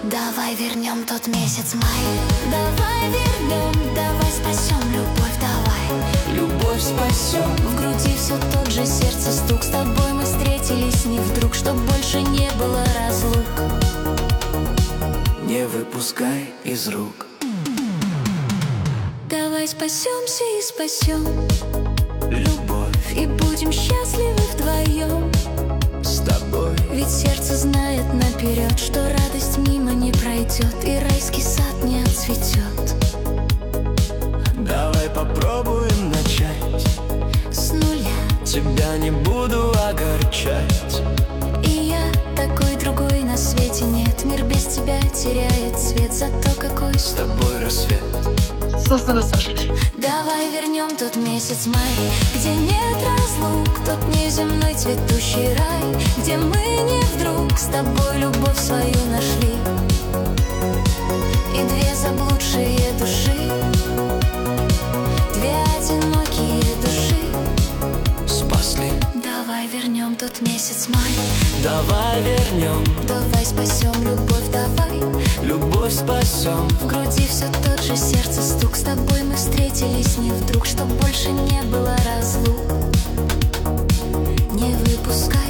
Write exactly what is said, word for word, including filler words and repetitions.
Давай вернем тот месяц май. Давай вернем, давай спасем любовь, давай. Любовь спасем. В груди все тот же сердце стук. С тобой мы встретились не вдруг, чтоб больше не было разлук. Не выпускай из рук. Давай спасемся и спасем Любовь и будем счастливы вдвоем. с тобой. Ведь сердце знает наперед, что радость мимо не пройдет и райский сад не отцветет. Давай попробуем начать С нуля. Тебя не буду огорчать. И я такой, другой на свете нет. Мир без тебя теряет цвет, зато какой С тобой рассвет. Создано Сашей. Давай вернем тот месяц май, где нет разлук, тот неземной цветущий рай, где мы не вдруг с тобой любовь свою нашли. И две заблудшие души, две одинокие души Спасли. Давай вернем тот месяц май. Давай вернем. Давай спасем любовь, давай. Любовь спасем. В груди все тот же сердце стук. С тобой мы встретились не вдруг, чтоб больше не было разлук. Не выпускай